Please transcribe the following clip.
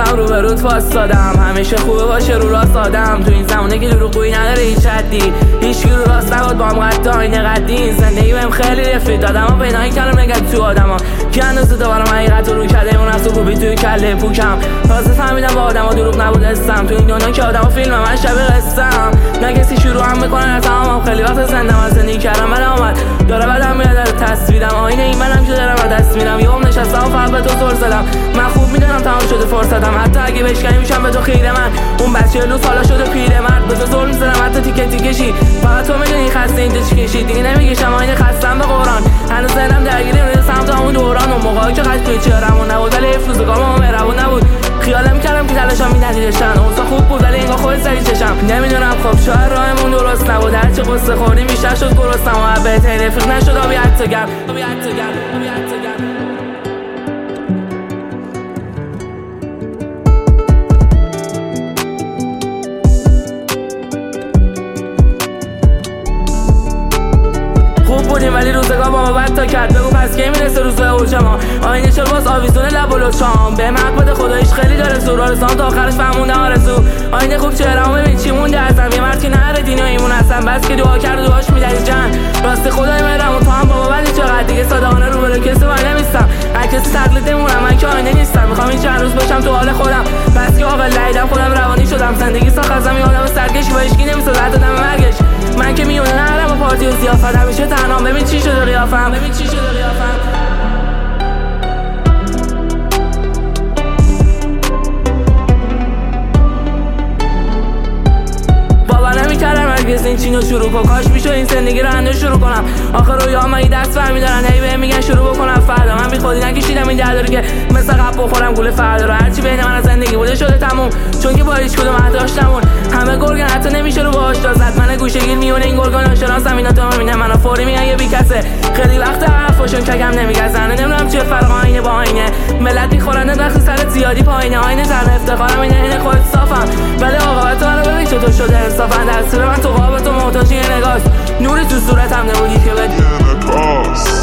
بازم رو به رود فاستادم، همیشه خوبه باشه رو راست آدم. تو این زمونه که دروغگویی نداره هیچ حدی، هیچکی رو راست نبود با هم قد آینه قدی. زندگی بهم خیلی رفیق دادم و پیدایی کردم نگرد تو آدما کی اندازه دوبارم حقیقت رو کرده اون از تو کوبی توی کله پوکم. تازه فهمیدم با آدما دروغ نبود استم، تو این دنیا که آدما فیلم من شبیه قصه‌ام. نه کسی شروع هم میکنه نه تمامم، خیلی وقت زنده من زندگی کردم من آمد داره بعدم میاد در تصویرم، آینه این منم که دارم از دست میدم. یهو نشستم و فقط به تو زل زدم، من خوب میدونم تمام شده فرصتم، حتی اگه بشکنی میشم به تو خیره. من اون بچه لوس حالا شده پیرمرد، به تو ظلم می‌زنم حتی تیکه تیکشی، فقط تو میدونی خسته اینجا چی کشید. دیگه نمیگشم آینه خستم به قرآن، هنوز ذهنم درگیری اون سمت همون دوران. اون موقعی که قد توی چهرمون نبود ولی افروزگامم مهربون نبود، خیالم کردم که تلاشم بی‌نتیجه‌شن. اوضاع خوب بود ولی انگار خودت سری چشم. نمیدونم خب شاید راهمون درست نبود، هرچی قصه خوردیم بیشتر شد گرسنم و بهترین رفیق نشد آبی حتی‌گر. خوب بودیم ولی روزگار با ما بد تا کرد، بگو پس کی میرسه روزای اوجما. آینه چرا باز آویزون لب و لچام، به حق بده خداییش خیلی داره زور، آرزوام تا آخرش فهمونده آرزو. آینه خوب چهره‌مو ببین چی مونده ازم، یه مرد که نره دین و ایمون هستم، بس که دعا کرد و دعاش میدهی جان. راستی خدای مهربون تو هم بابا ولی چقدر دیگه صادقانه روبرو کسی من نمیستم، هر کسی تقلید نمونم، من که آینه نیستم. میخوام این چند روز باشم تو حال خودم، بس که عاقل لعیدم خودم روانی شدم. زندگی ساخت ازم یه آدم سرکش با هیچکی نمیسازه حتی دم مرگش. من که میونه نرم و پارتی و زیافت، همیشه تنهام. ببین چی شده قیافم. باور نمی‌کردم هرگز این چینو شروع کنم، کاش میشد این زندگی رو هنوز شروع کنم. آخر رویاهام این دست برمی‌دارن هی بهم میگن شروع بکنم فردا. من بی خودی نکشیدم این درد رو که مثل قبل بخورم گول فردا رو، هرچی بین من از زندگی بوده شده تموم، چون که با هیچ کدوم داشتمون همه گرگن حتی نمیشه رو باهاش دازد. من گوشه‌گیر میونه این گرگان ناشناسم، اینا تو میبینه منو فوری میگن یه بیکسه. خیلی وقت حرفاشون کگم نمیگزنه، نمیدونم چه فرق آینه با آینه. ملت میخورن وقتی سرت زیادی پایینه، آینه تنها افتخارم اینه عین خودت صافم، ولی عاقبت منو ببین چطور شده انصافا. در من تو قاب تو محتاج یه نگاهست، نوری تو صورتم نبودی که بدی